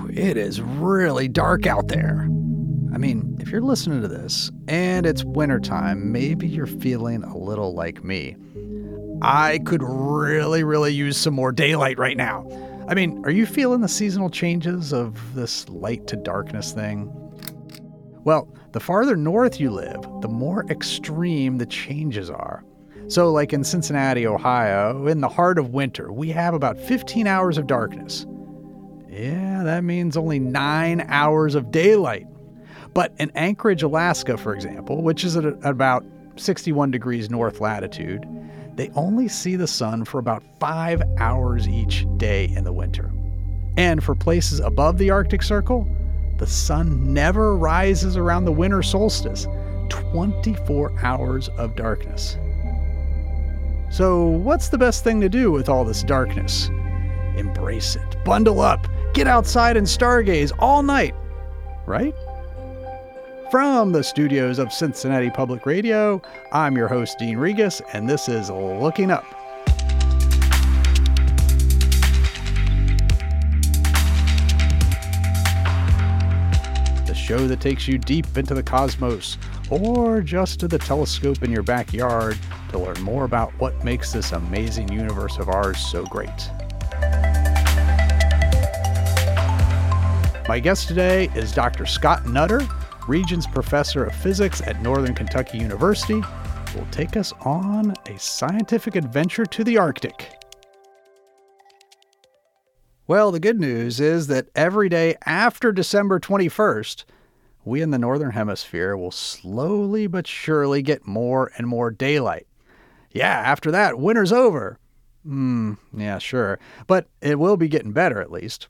it is really dark out there. I mean, if you're listening to this and it's wintertime, maybe you're feeling a little like me. I could really use some more daylight right now. I mean, are you feeling the seasonal changes of this light to darkness thing? Well, the farther north you live, the more extreme the changes are. So like in Cincinnati, Ohio, in the heart of winter, we have about 15 hours of darkness. Yeah, that means only 9 hours of daylight. But in Anchorage, Alaska, for example, which is at about 61 degrees north latitude, they only see the sun for about 5 hours each day in the winter. And for places above the Arctic Circle, the sun never rises around the winter solstice. 24 hours of darkness. So what's the best thing to do with all this darkness? Embrace it. Bundle up. Get outside and stargaze all night. Right? From the studios of Cincinnati Public Radio, I'm your host, Dean Regas, and this is Looking Up. The show that takes you deep into the cosmos, or just to the telescope in your backyard to learn more about what makes this amazing universe of ours so great. My guest today is Dr. Scott Nutter, Regents Professor of Physics at Northern Kentucky University, who will take us on a scientific adventure to the Arctic. Well, the good news is that every day after December 21st, we in the Northern Hemisphere will slowly but surely get more and more daylight. Yeah, after that, winter's over. Yeah, sure. But it will be getting better at least.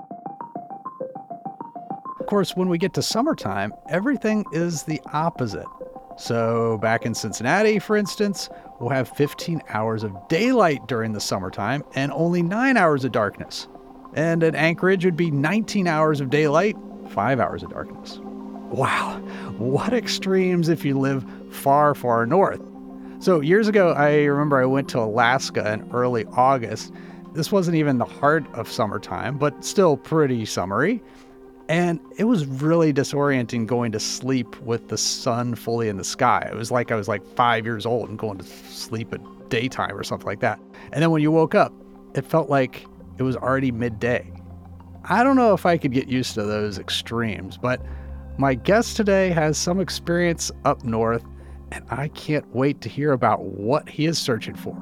Of course, when we get to summertime, everything is the opposite. So back in Cincinnati, for instance, we'll have 15 hours of daylight during the summertime and only 9 hours of darkness. And at Anchorage, it would be 19 hours of daylight, 5 hours of darkness. Wow, what extremes if you live far, far north. So years ago, I remember I went to Alaska in early August. This wasn't even the heart of summertime, but still pretty summery. And it was really disorienting going to sleep with the sun fully in the sky. It was like I was like 5 years old and going to sleep at daytime or something like that. And then when you woke up, it felt like it was already midday. I don't know if I could get used to those extremes, but my guest today has some experience up north, and I can't wait to hear about what he is searching for.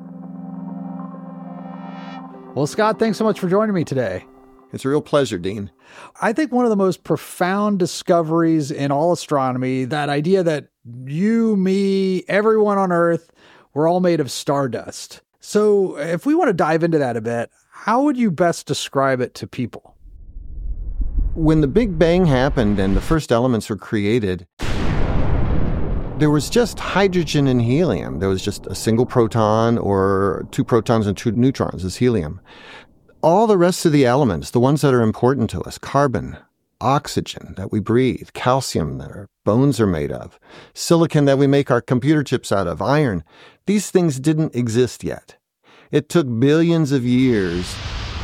Well, Scott, thanks so much for joining me today. It's a real pleasure, Dean. I think one of the most profound discoveries in all astronomy, that idea that you, me, everyone on Earth, we're all made of stardust. So if we want to dive into that a bit, how would you best describe it to people? When the Big Bang happened and the first elements were created, there was just hydrogen and helium. There was just a single proton or two protons and two neutrons as helium. All the rest of the elements, the ones that are important to us, carbon, oxygen that we breathe, calcium that our bones are made of, silicon that we make our computer chips out of, iron, these things didn't exist yet. It took billions of years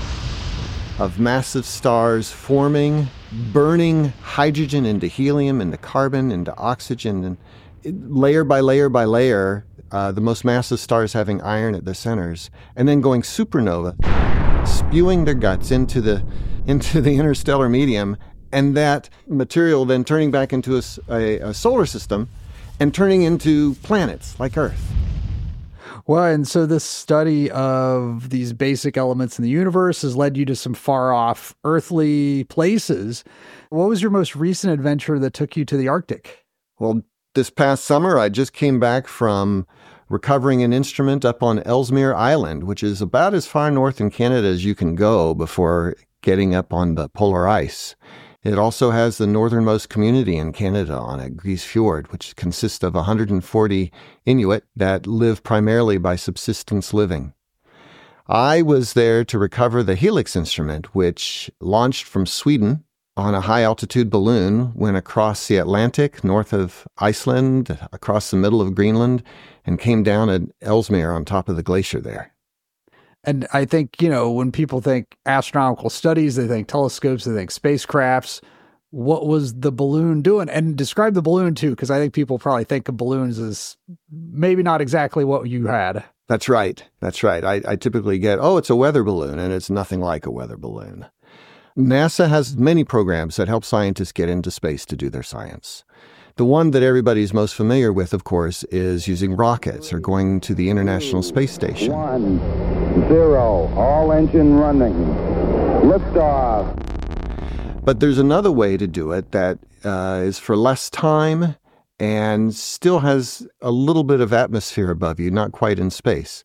of massive stars forming, burning hydrogen into helium, into carbon, into oxygen, and layer by layer by layer, the most massive stars having iron at their centers, and then going supernova, spewing their guts into the interstellar medium, and that material then turning back into a solar system and turning into planets like Earth. Well, and so this study of these basic elements in the universe has led you to some far-off earthly places. What was your most recent adventure that took you to the Arctic? Well, this past summer, I just came back from recovering an instrument up on Ellesmere Island, which is about as far north in Canada as you can go before getting up on the polar ice. It also has the northernmost community in Canada on it, Grise Fjord, which consists of 140 Inuit that live primarily by subsistence living. I was there to recover the Helix instrument, which launched from Sweden on a high-altitude balloon, went across the Atlantic, north of Iceland, across the middle of Greenland, and came down at Ellesmere on top of the glacier there. And I think, when people think astronomical studies, they think telescopes, they think spacecrafts. What was the balloon doing? And describe the balloon too, because I think people probably think of balloons as maybe not exactly what you had. That's right. I typically get, it's a weather balloon, and it's nothing like a weather balloon. NASA has many programs that help scientists get into space to do their science. The one that everybody's most familiar with, of course, is using rockets or going to the International Space Station. 1, 0, all engine running. Liftoff. But there's another way to do it that is for less time and still has a little bit of atmosphere above you, not quite in space.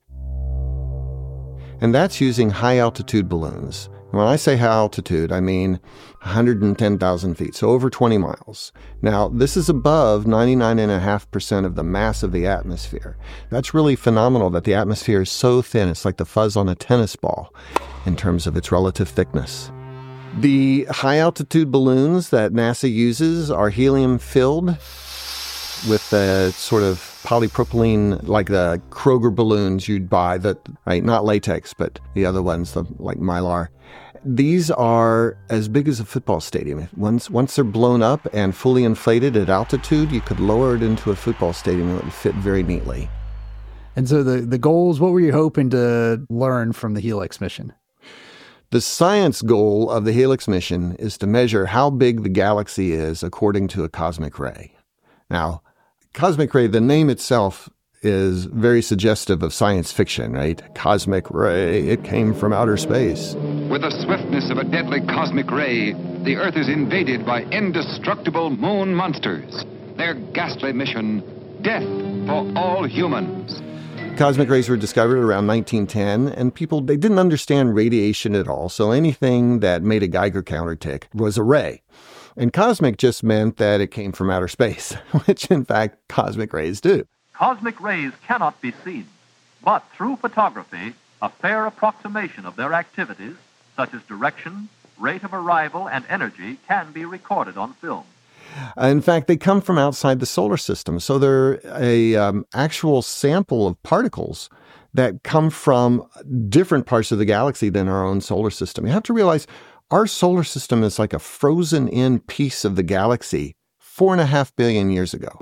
And that's using high-altitude balloons. When I say high altitude, I mean 110,000 feet, so over 20 miles. Now, this is above 99.5% of the mass of the atmosphere. That's really phenomenal that the atmosphere is so thin. It's like the fuzz on a tennis ball in terms of its relative thickness. The high-altitude balloons that NASA uses are helium-filled with the sort of polypropylene, like the Kroger balloons you'd buy, right? Not latex, but the other ones, like Mylar. These are as big as a football stadium. Once they're blown up and fully inflated at altitude, you could lower it into a football stadium and it would fit very neatly. And so the goals, what were you hoping to learn from the Helix mission? The science goal of the Helix mission is to measure how big the galaxy is according to a cosmic ray. Now, cosmic ray, the name itself is very suggestive of science fiction, right? Cosmic ray, it came from outer space. With the swiftness of a deadly cosmic ray, the Earth is invaded by indestructible moon monsters. Their ghastly mission, death for all humans. Cosmic rays were discovered around 1910, and they didn't understand radiation at all, so anything that made a Geiger counter tick was a ray. And cosmic just meant that it came from outer space, which in fact cosmic rays do. Cosmic rays cannot be seen, but through photography, a fair approximation of their activities, such as direction, rate of arrival, and energy, can be recorded on film. In fact, they come from outside the solar system, so they're an actual sample of particles that come from different parts of the galaxy than our own solar system. You have to realize our solar system is like a frozen-in piece of the galaxy 4.5 billion years ago.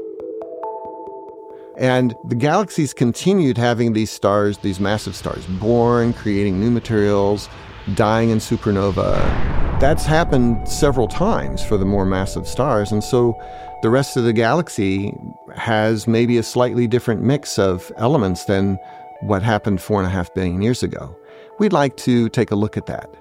And the galaxies continued having these stars, these massive stars, born, creating new materials, dying in supernova. That's happened several times for the more massive stars. And so the rest of the galaxy has maybe a slightly different mix of elements than what happened 4.5 billion years ago. We'd like to take a look at that.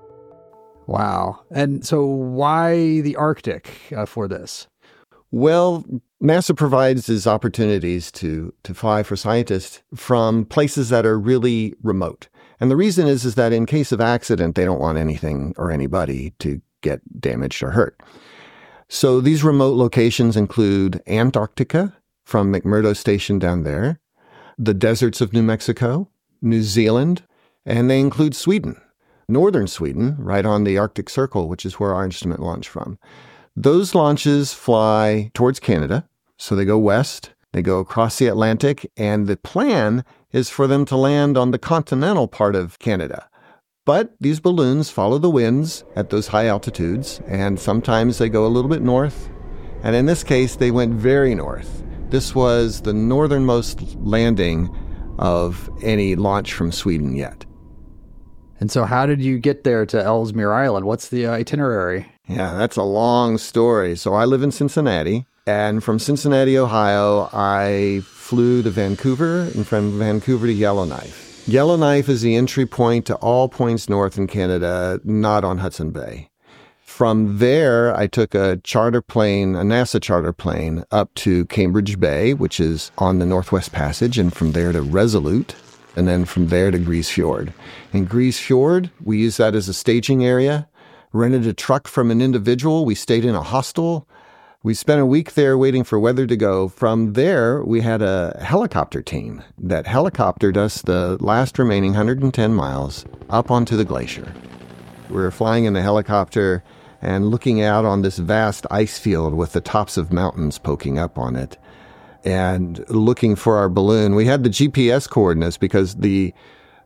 Wow. And so why the Arctic for this? Well, NASA provides these opportunities to fly for scientists from places that are really remote. And the reason is that in case of accident, they don't want anything or anybody to get damaged or hurt. So these remote locations include Antarctica from McMurdo Station down there, the deserts of New Mexico, New Zealand, and they include Sweden, northern Sweden, right on the Arctic Circle, which is where our instrument launched from. Those launches fly towards Canada, so they go west, they go across the Atlantic, and the plan is for them to land on the continental part of Canada. But these balloons follow the winds at those high altitudes, and sometimes they go a little bit north, and in this case, they went very north. This was the northernmost landing of any launch from Sweden yet. And so how did you get there to Ellesmere Island? What's the itinerary? Yeah, that's a long story. So I live in Cincinnati, and from Cincinnati, Ohio, I flew to Vancouver, and from Vancouver to Yellowknife. Yellowknife is the entry point to all points north in Canada, not on Hudson Bay. From there, I took a charter plane, a NASA charter plane, up to Cambridge Bay, which is on the Northwest Passage, and from there to Resolute, and then from there to Grise Fiord. In Grise Fiord, we used that as a staging area, rented a truck from an individual. We stayed in a hostel. We spent a week there waiting for weather to go. From there, we had a helicopter team that helicoptered us the last remaining 110 miles up onto the glacier. We were flying in the helicopter and looking out on this vast ice field with the tops of mountains poking up on it and looking for our balloon. We had the GPS coordinates because the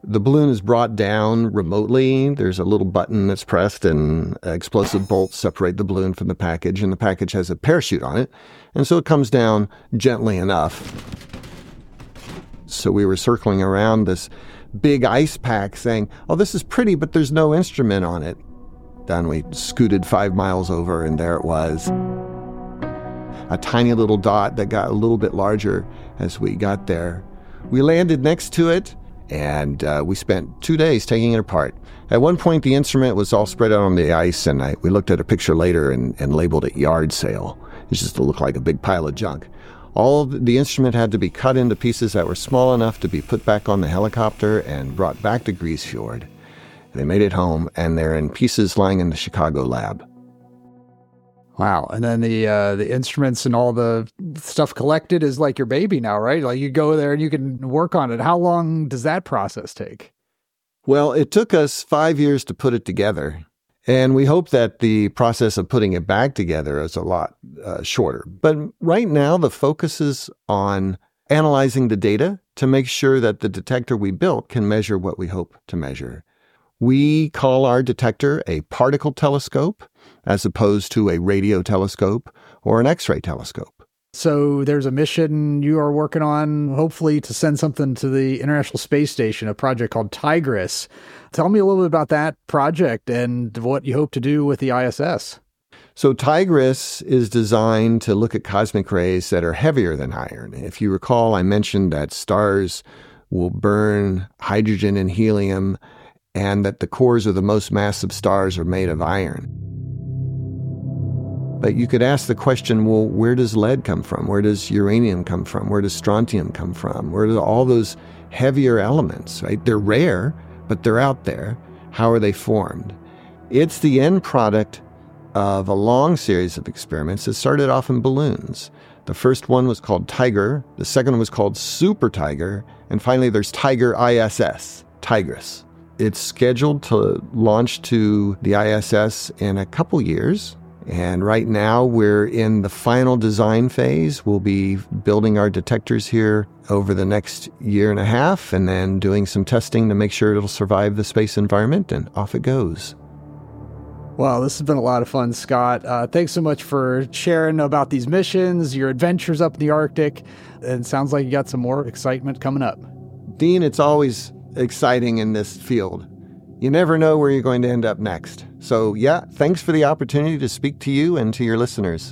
The balloon is brought down remotely. There's a little button that's pressed and explosive bolts separate the balloon from the package, and the package has a parachute on it. And so it comes down gently enough. So we were circling around this big ice pack saying, oh, this is pretty, but there's no instrument on it. Then we scooted 5 miles over, and there it was. A tiny little dot that got a little bit larger as we got there. We landed next to it, and we spent 2 days taking it apart. At one point, the instrument was all spread out on the ice, and we looked at a picture later and labeled it yard sale. It just looked like a big pile of junk. All of the instrument had to be cut into pieces that were small enough to be put back on the helicopter and brought back to Grise Fiord. They made it home, and they're in pieces lying in the Chicago lab. Wow. And then the instruments and all the stuff collected is like your baby now, right? Like you go there and you can work on it. How long does that process take? Well, it took us 5 years to put it together. And we hope that the process of putting it back together is a lot shorter. But right now, the focus is on analyzing the data to make sure that the detector we built can measure what we hope to measure. We call our detector a particle telescope as opposed to a radio telescope or an X-ray telescope. So there's a mission you are working on, hopefully to send something to the International Space Station, a project called Tigris. Tell me a little bit about that project and what you hope to do with the ISS. So Tigris is designed to look at cosmic rays that are heavier than iron. If you recall, I mentioned that stars will burn hydrogen and helium, and that the cores of the most massive stars are made of iron. But you could ask the question, well, where does lead come from? Where does uranium come from? Where does strontium come from? Where do all those heavier elements, right? They're rare, but they're out there. How are they formed? It's the end product of a long series of experiments that started off in balloons. The first one was called Tiger. The second one was called Super Tiger. And finally, there's Tiger ISS, Tigris. It's scheduled to launch to the ISS in a couple years. And right now we're in the final design phase. We'll be building our detectors here over the next year and a half and then doing some testing to make sure it'll survive the space environment, and off it goes. Well, this has been a lot of fun, Scott. Thanks so much for sharing about these missions, your adventures up in the Arctic. And it sounds like you got some more excitement coming up. Dean, it's always exciting in this field. You never know where you're going to end up next. So yeah, thanks for the opportunity to speak to you and to your listeners.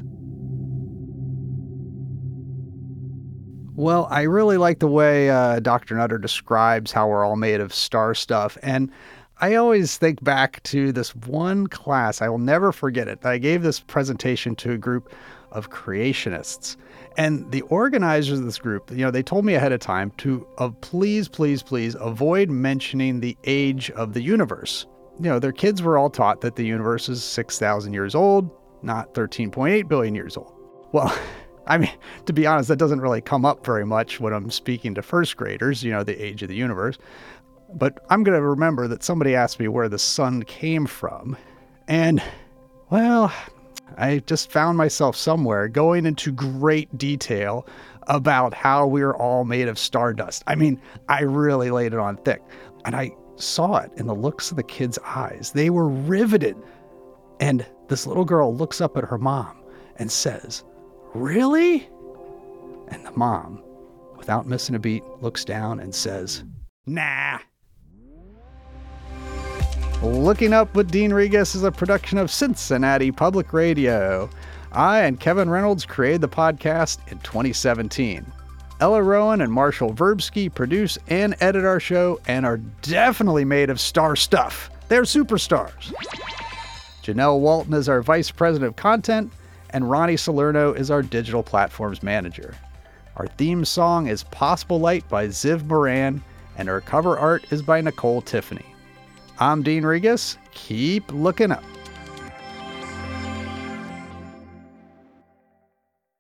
Well, I really like the way Dr. Nutter describes how we're all made of star stuff. And I always think back to this one class. I will never forget it. I gave this presentation to a group of creationists. And the organizers of this group, they told me ahead of time to please avoid mentioning the age of the universe. Their kids were all taught that the universe is 6,000 years old, not 13.8 billion years old. Well, I mean, to be honest, that doesn't really come up very much when I'm speaking to first graders, the age of the universe. But I'm going to remember that somebody asked me where the sun came from. And, well, I just found myself somewhere going into great detail about how we're all made of stardust. I mean, I really laid it on thick. And I saw it in the looks of the kids' eyes. They were riveted. And this little girl looks up at her mom and says, "Really?" And the mom, without missing a beat, looks down and says, "Nah." Looking Up with Dean Regas is a production of Cincinnati Public Radio. I and Kevin Reynolds created the podcast in 2017. Ella Rowan and Marshall Verbsky produce and edit our show and are definitely made of star stuff. They're superstars. Janelle Walton is our Vice President of Content, and Ronnie Salerno is our Digital Platforms Manager. Our theme song is Possible Light by Ziv Moran, and our cover art is by Nicole Tiffany. I'm Dean Regas. Keep looking up.